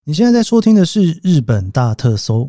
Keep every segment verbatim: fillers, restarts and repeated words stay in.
你现在在收听的是日本大特搜。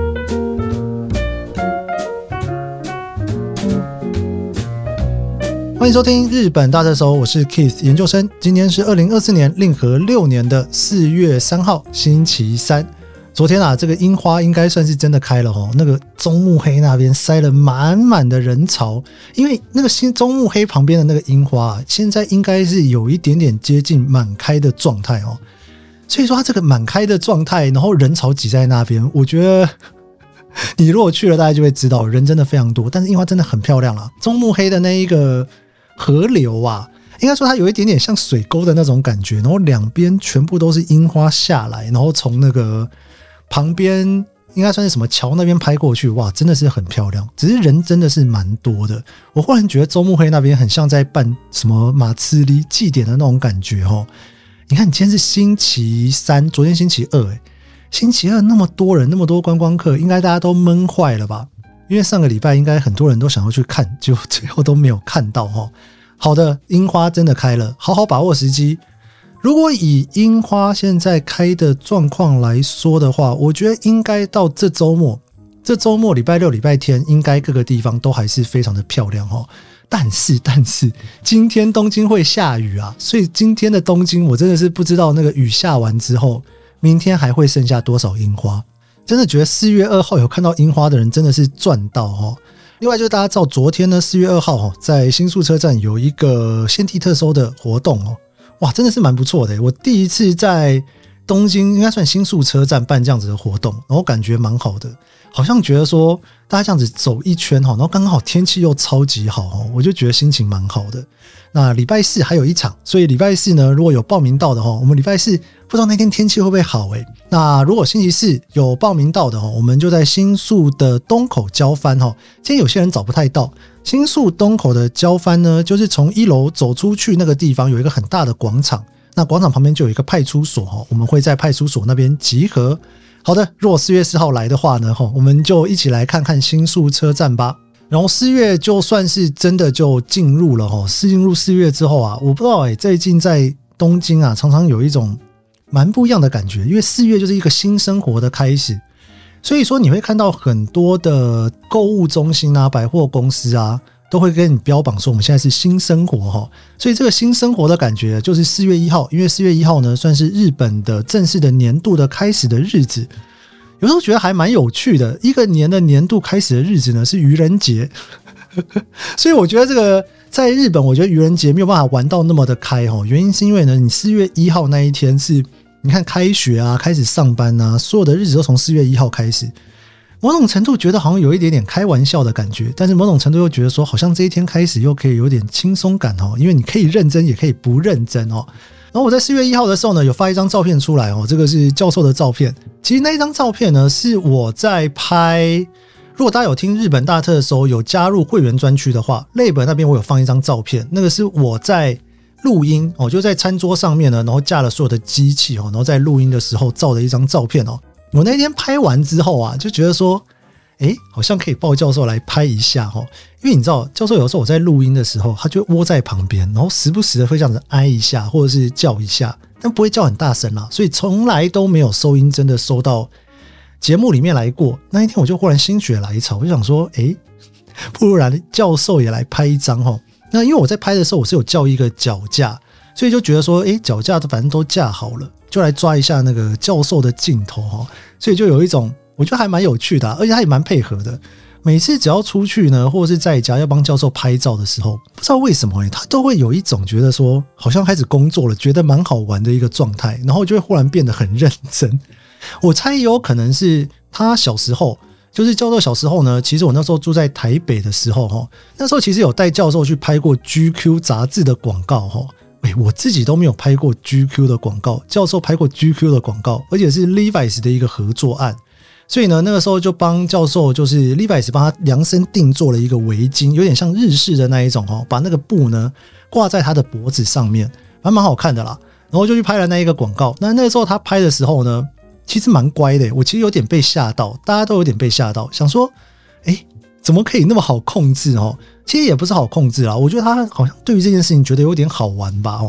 欢迎收听日本大特搜，我是 Keith 研究生。今天是二零二四年令和六年的四月三号，星期三。昨天啊，这个樱花应该算是真的开了哦。那个中目黑那边塞了满满的人潮，因为那个新中目黑旁边的那个樱花啊，现在应该是有一点点接近满开的状态哦。所以说它这个满开的状态，然后人潮挤在那边，我觉得你如果去了大家就会知道人真的非常多，但是樱花真的很漂亮啦。中目黑的那一个河流啊，应该说它有一点点像水沟的那种感觉，然后两边全部都是樱花下来，然后从那个旁边应该算是什么桥那边拍过去，哇，真的是很漂亮，只是人真的是蛮多的。我忽然觉得中目黑那边很像在办什么马刺里祭典的那种感觉哦。你看，你今天是星期三，昨天星期二，诶星期二那么多人，那么多观光客，应该大家都闷坏了吧？因为上个礼拜应该很多人都想要去看，就最后都没有看到齁。好的，樱花真的开了，好好把握时机。如果以樱花现在开的状况来说的话，我觉得应该到这周末，这周末礼拜六、礼拜天，应该各个地方都还是非常的漂亮齁。但是但是今天东京会下雨啊，所以今天的东京我真的是不知道那个雨下完之后明天还会剩下多少樱花。真的觉得四月二号有看到樱花的人真的是赚到哦。另外就是大家知道昨天呢四月二号哦，在新宿车站有一个先地特搜的活动哦，哇，真的是蛮不错的。我第一次在东京应该算新宿车站办这样子的活动，然后感觉蛮好的，好像觉得说大家这样子走一圈，然后刚好天气又超级好，我就觉得心情蛮好的。那礼拜四还有一场，所以礼拜四呢如果有报名到的，我们礼拜四不知道那天天气会不会好诶。那如果星期四有报名到的，我们就在新宿的东口交番。今天有些人找不太到新宿东口的交番呢，就是从一楼走出去那个地方有一个很大的广场，那广场旁边就有一个派出所，我们会在派出所那边集合。好的，如果四月四号来的话呢，我们就一起来看看新宿车站吧。然后四月就算是真的就进入了，进入四月之后啊，我不知道诶，最近在东京啊，常常有一种蛮不一样的感觉，因为四月就是一个新生活的开始，所以说你会看到很多的购物中心啊、百货公司啊，都会跟你标榜说我们现在是新生活齁。所以这个新生活的感觉就是四月一号，因为四月一号呢算是日本的正式的年度的开始的日子。有时候觉得还蛮有趣的，一个年的年度开始的日子呢是愚人节所以我觉得这个在日本，我觉得愚人节没有办法玩到那么的开齁，原因是因为呢你四月一号那一天是你看开学啊、开始上班啊，所有的日子都从四月一号开始，某种程度觉得好像有一点点开玩笑的感觉，但是某种程度又觉得说好像这一天开始又可以有点轻松感哦，因为你可以认真也可以不认真哦。然后我在四月一号的时候呢有发一张照片出来哦，这个是教授的照片。其实那一张照片呢是我在拍，如果大家有听日本大特搜有加入会员专区的话，类本那边我有放一张照片，那个是我在录音哦，就在餐桌上面呢，然后架了所有的机器哦，然后在录音的时候照的一张照片哦。我那天拍完之后啊，就觉得说诶好像可以抱教授来拍一下齁，因为你知道教授有时候我在录音的时候他就窝在旁边，然后时不时的会这样子挨一下或者是叫一下，但不会叫很大声啦，所以从来都没有收音真的收到节目里面来过。那一天我就忽然心血来潮，我就想说诶不如然教授也来拍一张齁。那因为我在拍的时候我是有叫一个脚架，所以就觉得说诶脚架反正都架好了，就来抓一下那个教授的镜头齁，所以就有一种我觉得还蛮有趣的啊，而且他也蛮配合的。每次只要出去呢，或者是在家要帮教授拍照的时候，不知道为什么、欸、他都会有一种觉得说好像开始工作了，觉得蛮好玩的一个状态，然后就会忽然变得很认真。我猜也有可能是他小时候，就是教授小时候呢，其实我那时候住在台北的时候，那时候其实有带教授去拍过 G Q 杂志的广告。欸、我自己都没有拍过 G Q 的广告，教授拍过 G Q 的广告，而且是 Levi's 的一个合作案。所以呢那个时候就帮教授，就是 Levi's 帮他量身定做了一个围巾，有点像日式的那一种哦，把那个布呢挂在他的脖子上面，还蛮好看的啦。然后就去拍了那一个广告。那那个时候他拍的时候呢其实蛮乖的，我其实有点被吓到，大家都有点被吓到，想说诶怎么可以那么好控制哦？其实也不是好控制啦，我觉得他好像对于这件事情觉得有点好玩吧哦。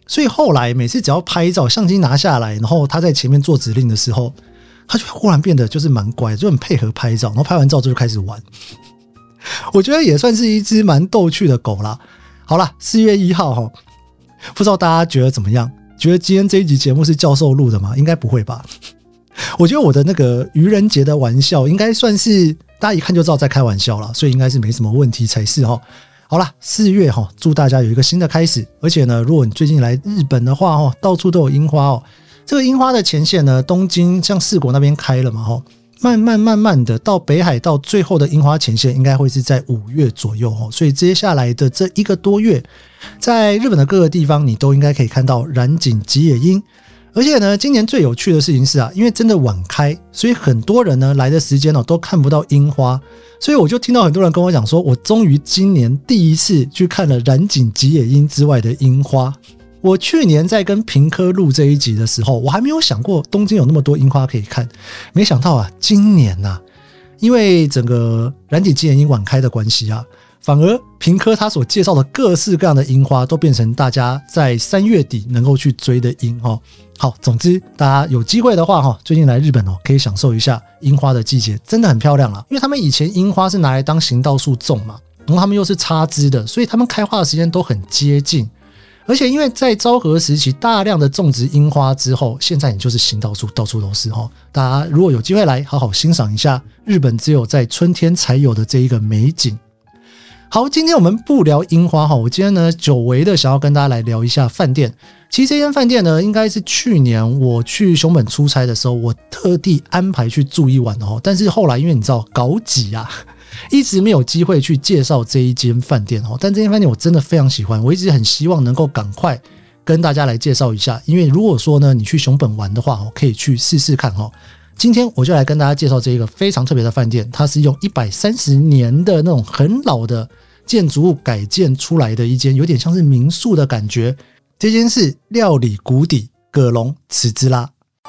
所以后来每次只要拍照，相机拿下来，然后他在前面做指令的时候，他就忽然变得就是蛮乖，就很配合拍照，然后拍完照之后就开始玩。我觉得也算是一只蛮逗趣的狗啦。好啦，四月一号齁，不知道大家觉得怎么样？觉得今天这一集节目是教授录的吗？应该不会吧。我觉得我的那个愚人节的玩笑应该算是大家一看就知道在开玩笑啦，所以应该是没什么问题才是齁。好啦，四月齁，祝大家有一个新的开始。而且呢，如果你最近来日本的话齁，到处都有樱花哦。这个樱花的前线呢，东京像四国那边开了嘛齁，慢慢慢慢的到北海道最后的樱花前线应该会是在五月左右齁，所以接下来的这一个多月，在日本的各个地方你都应该可以看到染井吉野樱。而且呢，今年最有趣的事情是啊，因为真的晚开，所以很多人呢来的时间哦都看不到樱花，所以我就听到很多人跟我讲说，我终于今年第一次去看了染井吉野樱之外的樱花。我去年在跟平科录这一集的时候，我还没有想过东京有那么多樱花可以看，没想到啊，今年啊，因为整个染井吉野樱晚开的关系啊，反而平科他所介绍的各式各样的樱花都变成大家在三月底能够去追的樱哦。好，总之大家有机会的话哈，最近来日本哦，可以享受一下樱花的季节，真的很漂亮啦。因为他们以前樱花是拿来当行道树种嘛，然后他们又是插枝的，所以他们开花的时间都很接近。而且因为在昭和时期大量的种植樱花之后，现在你就是行道树到处都是齁。大家如果有机会来好好欣赏一下日本只有在春天才有的这一个美景。好，今天我们不聊樱花齁，我今天呢久违的想要跟大家来聊一下饭店。其实这间饭店呢，应该是去年我去熊本出差的时候，我特地安排去住一晚哦。但是后来因为你知道搞挤啊，一直没有机会去介绍这一间饭店哦。但这间饭店我真的非常喜欢，我一直很希望能够赶快跟大家来介绍一下。因为如果说呢你去熊本玩的话，可以去试试看哦。今天我就来跟大家介绍这一个非常特别的饭店，它是用一百三十年的那种很老的建筑物改建出来的一间，有点像是民宿的感觉。这间是料理谷底葛龙池之拉。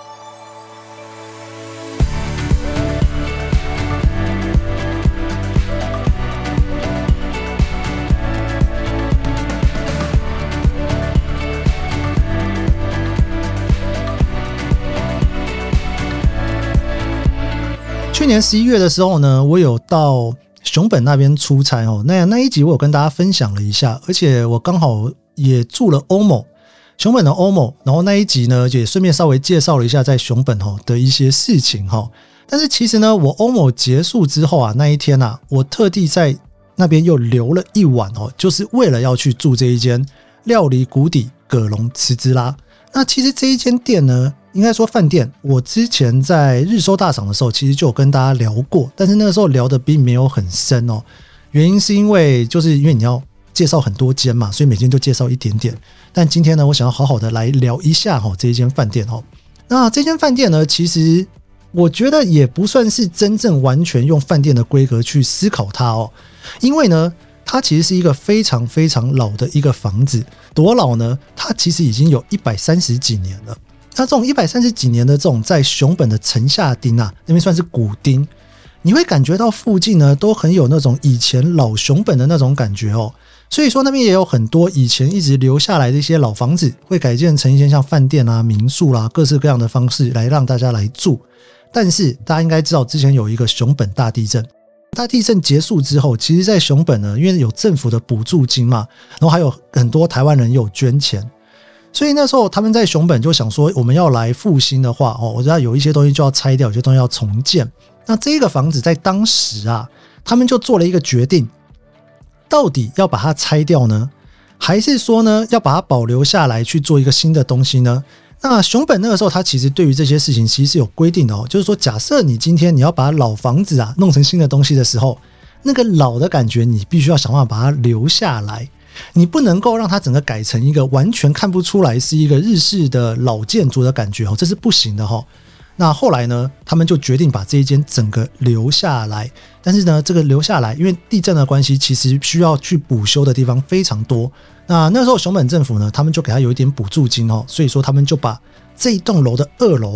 去年十一月的时候呢，我有到熊本那边出差哦。那那一集我有跟大家分享了一下，而且我刚好也住了欧某熊本的欧某，然后那一集呢也顺便稍微介绍了一下在熊本的一些事情。但是其实呢，我欧某结束之后啊，那一天啊，我特地在那边又留了一晚哦，就是为了要去住这一间料理谷底葛龙池之拉。那其实这一间店呢，应该说饭店，我之前在日收大赏的时候其实就有跟大家聊过，但是那个时候聊的并没有很深哦。原因是因为就是因为你要介绍很多间嘛，所以每间就介绍一点点。但今天呢，我想要好好的来聊一下齁这一间饭店齁。那这间饭店呢，其实我觉得也不算是真正完全用饭店的规格去思考它哦，因为呢，它其实是一个非常非常老的一个房子。多老呢？它其实已经有一百三十几年了。那这种一百三十几年的这种在熊本的城下町啊，那边算是古町，你会感觉到附近呢都很有那种以前老熊本的那种感觉哦。所以说那边也有很多以前一直留下来的一些老房子，会改建成一些像饭店啊、民宿啦、啊，各式各样的方式来让大家来住。但是大家应该知道，之前有一个熊本大地震，大地震结束之后，其实在熊本呢，因为有政府的补助金嘛，然后还有很多台湾人有捐钱，所以那时候他们在熊本就想说，我们要来复兴的话，哦，我知道有一些东西就要拆掉，有些东西要重建。那这个房子在当时啊，他们就做了一个决定。到底要把它拆掉呢，还是说呢要把它保留下来去做一个新的东西呢？那熊本那个时候他其实对于这些事情其实是有规定的哦，就是说假设你今天你要把老房子啊弄成新的东西的时候，那个老的感觉你必须要想办法把它留下来，你不能够让它整个改成一个完全看不出来是一个日式的老建筑的感觉哦，这是不行的哦。那后来呢，他们就决定把这一间整个留下来，但是呢，这个留下来，因为地震的关系，其实需要去补修的地方非常多。那那时候熊本政府呢，他们就给他有一点补助金哦，所以说他们就把这一栋楼的二楼啊，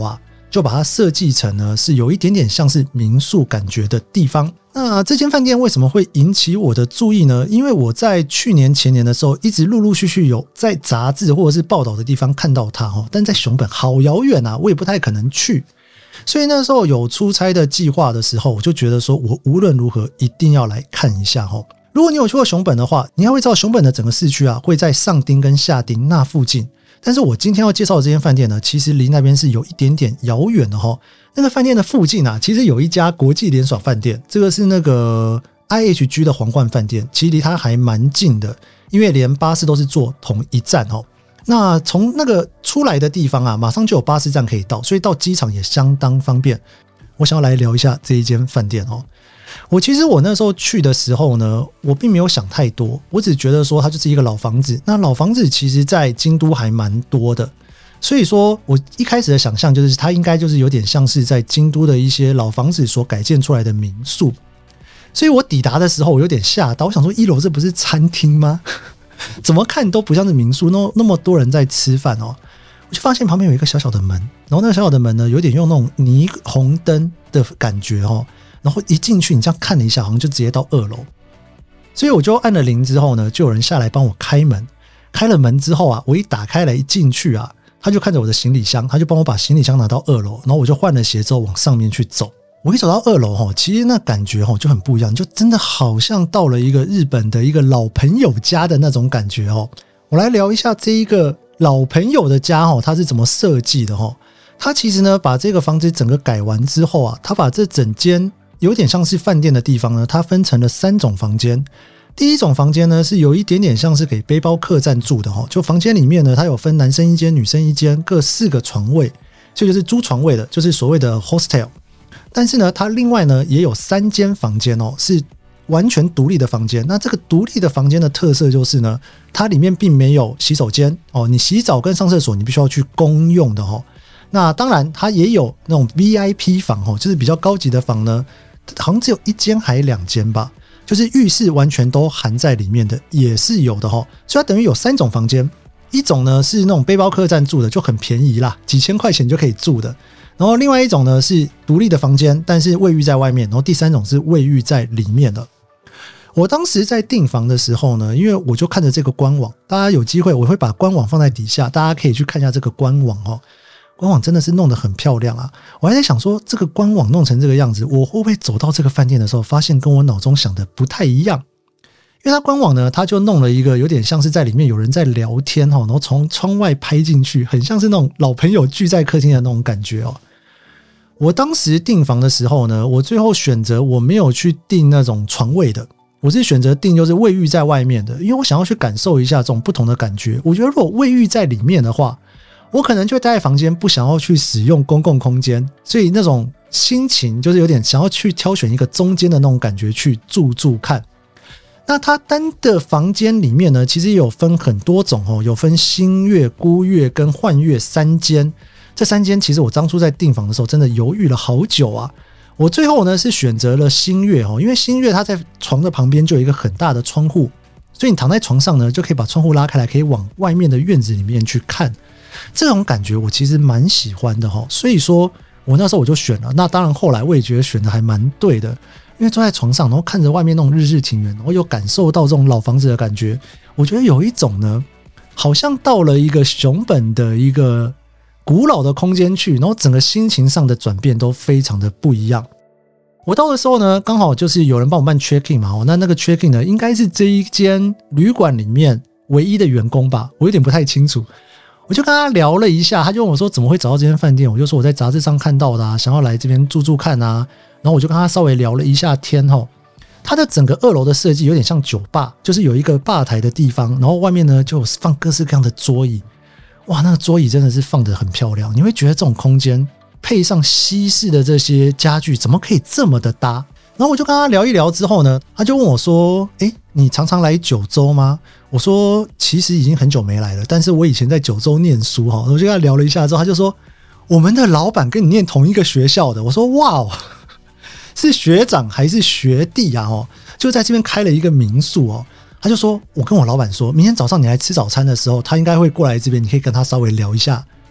就把它设计成呢是有一点点像是民宿感觉的地方。那这间饭店为什么会引起我的注意呢？因为我在去年前年的时候一直陆陆续续有在杂志或者是报道的地方看到它，但在熊本好遥远啊，我也不太可能去。所以那时候有出差的计划的时候，我就觉得说我无论如何一定要来看一下。如果你有去过熊本的话，你还会知道熊本的整个市区啊会在上町跟下町那附近。但是我今天要介绍的这间饭店呢，其实离那边是有一点点遥远的齁。那个饭店的附近啊，其实有一家国际连锁饭店，这个是那个 I H G 的皇冠饭店，其实离它还蛮近的，因为连巴士都是坐同一站齁。那从那个出来的地方啊，马上就有巴士站可以到，所以到机场也相当方便。我想要来聊一下这一间饭店齁。我其实我那时候去的时候呢，我并没有想太多，我只觉得说它就是一个老房子。那老房子其实在京都还蛮多的，所以说我一开始的想象就是它应该就是有点像是在京都的一些老房子所改建出来的民宿。所以我抵达的时候我有点吓到，我想说一楼这不是餐厅吗？怎么看都不像是民宿，那那么多人在吃饭哦。我就发现旁边有一个小小的门，然后那个小小的门呢有点用那种霓虹灯的感觉哦。然后一进去你这样看了一下，好像就直接到二楼。所以我就按了铃之后呢，就有人下来帮我开门。开了门之后啊，我一打开来一进去啊，他就看着我的行李箱，他就帮我把行李箱拿到二楼，然后我就换了鞋之后往上面去走。我一走到二楼，其实那感觉就很不一样，就真的好像到了一个日本的一个老朋友家的那种感觉。我来聊一下这一个老朋友的家它是怎么设计的。他其实呢把这个房子整个改完之后啊，他把这整间有点像是饭店的地方呢，它分成了三种房间。第一种房间呢是有一点点像是给背包客栈住的，就房间里面呢它有分男生一间女生一间，各四个床位，所以就是租床位的，就是所谓的 hostel。 但是呢它另外呢也有三间房间哦，是完全独立的房间。那这个独立的房间的特色就是呢，它里面并没有洗手间哦，你洗澡跟上厕所你必须要去公用的哦。那当然它也有那种 V I P 房哦，就是比较高级的房呢，好像只有一间还两间吧，就是浴室完全都含在里面的也是有的齁。所以它等于有三种房间，一种呢是那种背包客栈住的，就很便宜啦，几千块钱就可以住的。然后另外一种呢是独立的房间，但是卫浴在外面。然后第三种是卫浴在里面的。我当时在订房的时候呢，因为我就看着这个官网，大家有机会我会把官网放在底下，大家可以去看一下这个官网哦。官网真的是弄得很漂亮啊！我还在想说，这个官网弄成这个样子，我会不会走到这个饭店的时候，发现跟我脑中想的不太一样？因为它官网呢，它就弄了一个有点像是在里面有人在聊天，然后从窗外拍进去，很像是那种老朋友聚在客厅的那种感觉哦。我当时订房的时候呢，我最后选择我没有去订那种床位的，我是选择订就是卫浴在外面的，因为我想要去感受一下这种不同的感觉。我觉得如果卫浴在里面的话，我可能就会待在房间，不想要去使用公共空间，所以那种心情就是有点想要去挑选一个中间的那种感觉去住住看。那它单的房间里面呢，其实也有分很多种哦，有分新月、孤月跟幻月三间。这三间其实我当初在订房的时候真的犹豫了好久啊。我最后呢是选择了新月哦，因为新月它在床的旁边就有一个很大的窗户，所以你躺在床上呢就可以把窗户拉开来，可以往外面的院子里面去看。这种感觉我其实蛮喜欢的齁，所以说我那时候我就选了。那当然后来我也觉得选的还蛮对的，因为坐在床上然后看着外面那种日日庭园，我有感受到这种老房子的感觉。我觉得有一种呢好像到了一个熊本的一个古老的空间去，然后整个心情上的转变都非常的不一样。我到的时候呢刚好就是有人帮我办 check in 嘛，那那个 check in 呢应该是这一间旅馆里面唯一的员工吧，我有点不太清楚。我就跟他聊了一下，他就问我说怎么会找到这间饭店，我就说我在杂志上看到的啊，想要来这边住住看啊。然后我就跟他稍微聊了一下天齁。它的整个二楼的设计有点像酒吧，就是有一个吧台的地方，然后外面呢就有放各式各样的桌椅。哇，那个桌椅真的是放得很漂亮，你会觉得这种空间配上西式的这些家具怎么可以这么的搭。然后我就跟他聊一聊之后呢，他就问我说诶，你常常来九州吗？我说其实已经很久没来了，但是我以前在九州念书。我就跟他聊了一下之后，他就说我们的老板跟你念同一个学校的。我说哇，是学长还是学弟啊？就在这边开了一个民宿哦。他就说我跟我老板说明天早上你来吃早餐的时候，他应该会过来这边，你可以跟他稍微聊一下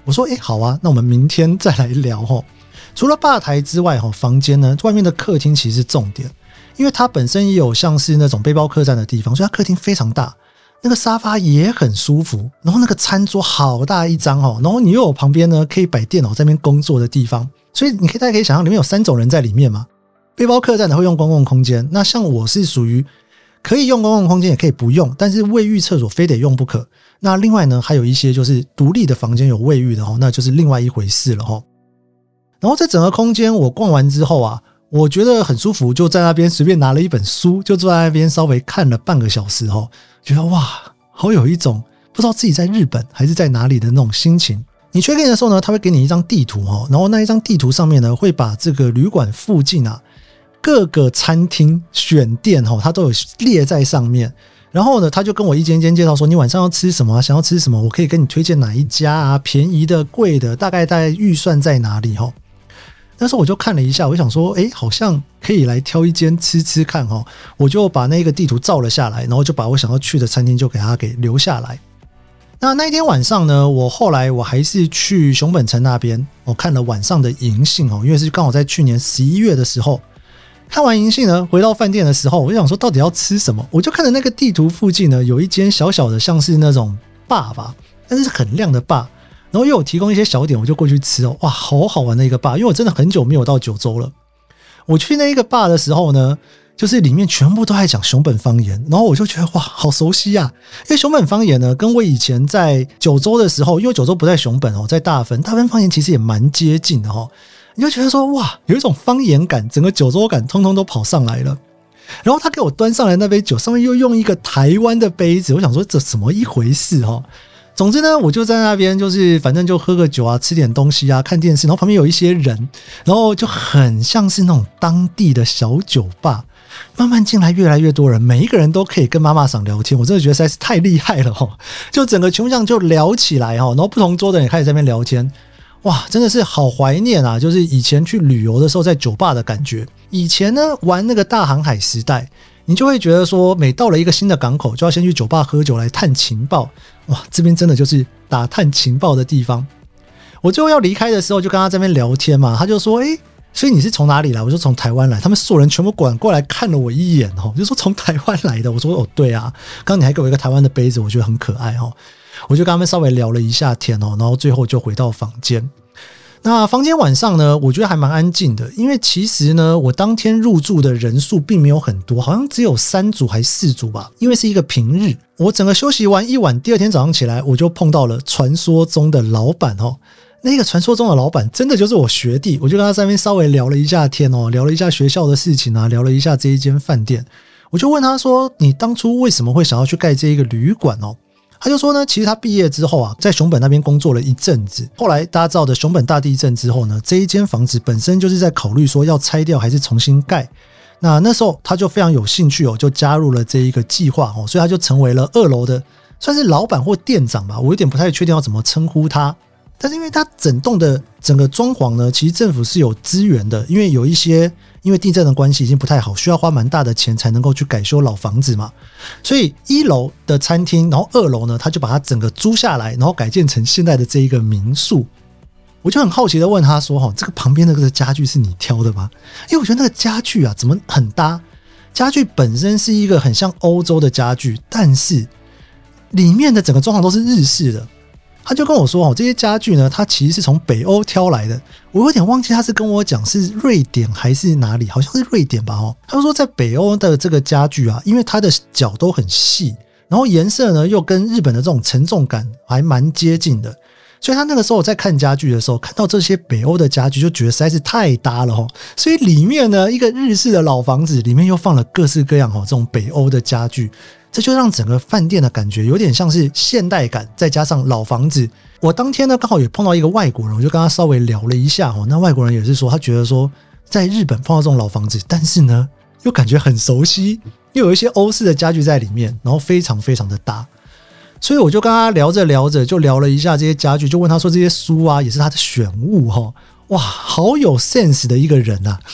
我说诶好啊，那我们明天再来聊齁。除了吧台之外齁，房间呢外面的客厅其实是重点，因为它本身也有像是那种背包客栈的地方，所以它客厅非常大，那个沙发也很舒服，然后那个餐桌好大一张齁，然后你又有旁边呢可以摆电脑在那边工作的地方，所以你可以大家可以想象里面有三种人在里面嘛。背包客栈的会用公共空间，那像我是属于可以用公共空间也可以不用，但是卫浴厕所非得用不可。那另外呢还有一些就是独立的房间有卫浴的齁，那就是另外一回事了齁。然后这整个空间我逛完之后啊，我觉得很舒服，就在那边随便拿了一本书，就坐在那边稍微看了半个小时齁，觉得哇好有一种不知道自己在日本还是在哪里的那种心情。你check in的时候呢，他会给你一张地图齁，然后那一张地图上面呢会把这个旅馆附近啊各个餐厅选店齁，它都有列在上面。然后呢他就跟我一间一间介绍说你晚上要吃什么、啊、想要吃什么，我可以跟你推荐哪一家啊，便宜的贵的大概大概预算在哪里齁。那时候我就看了一下，我想说诶好像可以来挑一间吃吃看齁，我就把那个地图照了下来，然后就把我想要去的餐厅就给它给留下来。那那一天晚上呢，我后来我还是去熊本城那边我看了晚上的银杏齁，因为是刚好在去年十一月的时候看完银杏呢，回到饭店的时候我就想说到底要吃什么，我就看着那个地图附近呢有一间小小的像是那种bar吧，但是很亮的bar，然后又有提供一些小点，我就过去吃哦，哇好好玩的一个bar，因为我真的很久没有到九州了。我去那一个bar的时候呢，就是里面全部都在讲熊本方言，然后我就觉得哇好熟悉啊，因为熊本方言呢跟我以前在九州的时候，因为九州不在熊本哦，在大分，大分方言其实也蛮接近的哦，你就觉得说哇有一种方言感，整个九州感通通都跑上来了。然后他给我端上来那杯酒上面又用一个台湾的杯子，我想说这怎么一回事哦。总之呢我就在那边就是反正就喝个酒啊，吃点东西啊，看电视，然后旁边有一些人，然后就很像是那种当地的小酒吧，慢慢进来越来越多人，每一个人都可以跟妈妈桑聊天，我真的觉得实在是太厉害了齁，就整个全部这样就聊起来齁，然后不同桌的人也开始在那边聊天，哇真的是好怀念啊，就是以前去旅游的时候在酒吧的感觉。以前呢玩那个大航海时代，你就会觉得说每到了一个新的港口就要先去酒吧喝酒来探情报，哇这边真的就是打探情报的地方。我最后要离开的时候就跟他这边聊天嘛，他就说诶所以你是从哪里来？我说从台湾来。他们所有人全部管过来看了我一眼哦，就说从台湾来的。我说哦对啊，刚刚你还给我一个台湾的杯子，我觉得很可爱哦。我就跟他们稍微聊了一下天哦，然后最后就回到房间。那房间晚上呢我觉得还蛮安静的，因为其实呢我当天入住的人数并没有很多，好像只有三组还四组吧，因为是一个平日。我整个休息完一晚，第二天早上起来我就碰到了传说中的老板哦。那个传说中的老板真的就是我学弟，我就跟他在那边稍微聊了一下天哦，聊了一下学校的事情啊，聊了一下这一间饭店。我就问他说你当初为什么会想要去盖这一个旅馆哦？他就说呢其实他毕业之后啊在熊本那边工作了一阵子，后来大家知道的熊本大地震之后呢，这一间房子本身就是在考虑说要拆掉还是重新盖。那那时候他就非常有兴趣哦，就加入了这一个计划哦，所以他就成为了二楼的算是老板或店长吧，我有点不太确定要怎么称呼他。但是因为它整栋的整个装潢呢，其实政府是有资源的，因为有一些因为地震的关系已经不太好，需要花蛮大的钱才能够去改修老房子嘛，所以一楼的餐厅，然后二楼呢他就把它整个租下来，然后改建成现在的这一个民宿。我就很好奇的问他说这个旁边那个家具是你挑的吗？因为我觉得那个家具啊怎么很搭，家具本身是一个很像欧洲的家具，但是里面的整个装潢都是日式的。他就跟我说这些家具呢它其实是从北欧挑来的，我有点忘记他是跟我讲是瑞典还是哪里，好像是瑞典吧哦。他就说在北欧的这个家具啊，因为它的角都很细，然后颜色呢又跟日本的这种沉重感还蛮接近的，所以他那个时候在看家具的时候看到这些北欧的家具就觉得实在是太搭了哦。所以里面呢一个日式的老房子里面又放了各式各样这种北欧的家具，这就让整个饭店的感觉有点像是现代感再加上老房子。我当天呢刚好也碰到一个外国人，我就跟他稍微聊了一下，那外国人也是说他觉得说在日本碰到这种老房子，但是呢又感觉很熟悉，又有一些欧式的家具在里面，然后非常非常的搭。所以我就跟他聊着聊着就聊了一下这些家具，就问他说这些书啊也是他的选物齁。哇好有 sense 的一个人啊，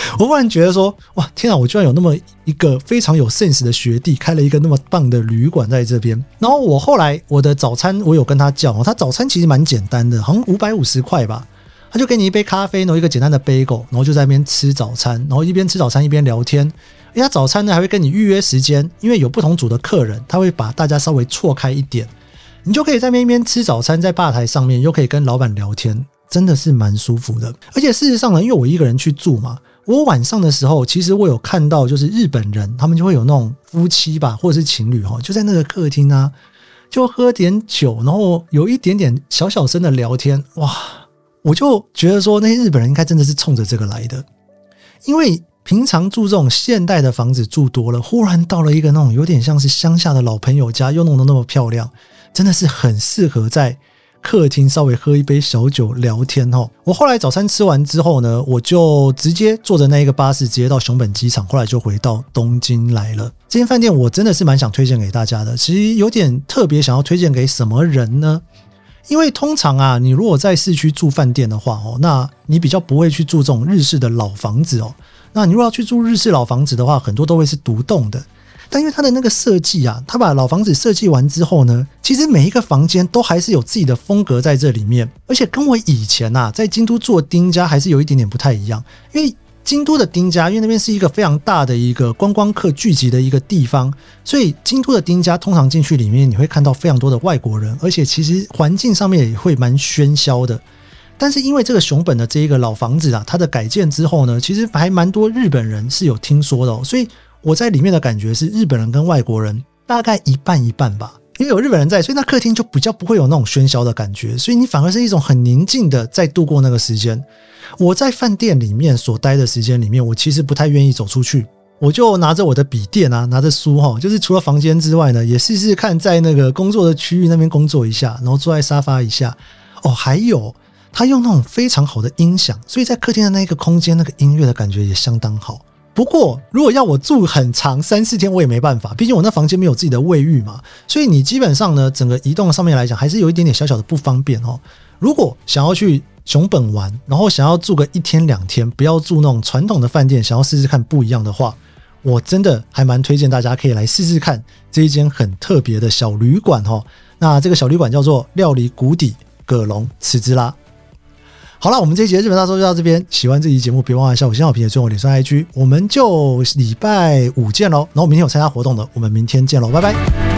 我忽然觉得说，哇，天啊，我居然有那么一个非常有 sense 的学弟，开了一个那么棒的旅馆在这边。然后我后来我的早餐我有跟他叫，他早餐其实蛮简单的，好像五百五十块吧。他就给你一杯咖啡，然后一个简单的bagel，然后就在那边吃早餐，然后一边吃早餐一边聊天。而且他早餐呢还会跟你预约时间，因为有不同组的客人，他会把大家稍微错开一点，你就可以在那边一边吃早餐，在吧台上面又可以跟老板聊天，真的是蛮舒服的。而且事实上呢，因为我一个人去住嘛，我晚上的时候其实我有看到就是日本人他们就会有那种夫妻吧或者是情侣就在那个客厅啊，就喝点酒，然后有一点点小小声的聊天。哇，我就觉得说那些日本人应该真的是冲着这个来的，因为平常住这种现代的房子住多了，忽然到了一个那种有点像是乡下的老朋友家，又弄得那么漂亮，真的是很适合在客厅稍微喝一杯小酒聊天齁。我后来早餐吃完之后呢，我就直接坐着那一个巴士直接到熊本机场，后来就回到东京来了。这间饭店我真的是蛮想推荐给大家的，其实有点特别，想要推荐给什么人呢？因为通常啊，你如果在市区住饭店的话哦，那你比较不会去住这种日式的老房子哦。那你如果要去住日式老房子的话，很多都会是独栋的。但因为它的那个设计啊，它把老房子设计完之后呢，其实每一个房间都还是有自己的风格在这里面，而且跟我以前啊在京都住的町家还是有一点点不太一样。因为京都的町家，因为那边是一个非常大的一个观光客聚集的一个地方，所以京都的町家通常进去里面你会看到非常多的外国人，而且其实环境上面也会蛮喧嚣的。但是因为这个熊本的这一个老房子啊，它的改建之后呢，其实还蛮多日本人是有听说的哦，所以我在里面的感觉是日本人跟外国人大概一半一半吧。因为有日本人在，所以那客厅就比较不会有那种喧嚣的感觉，所以你反而是一种很宁静的在度过那个时间。我在饭店里面所待的时间里面，我其实不太愿意走出去，我就拿着我的笔电啊，拿着书齁，就是除了房间之外呢，也试试看在那个工作的区域那边工作一下，然后坐在沙发一下。哦，还有他用那种非常好的音响，所以在客厅的那个空间，那个音乐的感觉也相当好。不过如果要我住很长三四天我也没办法，毕竟我那房间没有自己的卫浴嘛，所以你基本上呢整个移动上面来讲还是有一点点小小的不方便哦。如果想要去熊本玩，然后想要住个一天两天，不要住那种传统的饭店，想要试试看不一样的话，我真的还蛮推荐大家可以来试试看这一间很特别的小旅馆哦。那这个小旅馆叫做料理谷底葛龙池之拉。好了，我们这一集的日本大搜就到这边。喜欢这集节目，别忘了按下五星好评，也追我脸书 I G。我们就礼拜五见喽。然后明天有参加活动的，我们明天见喽，拜拜。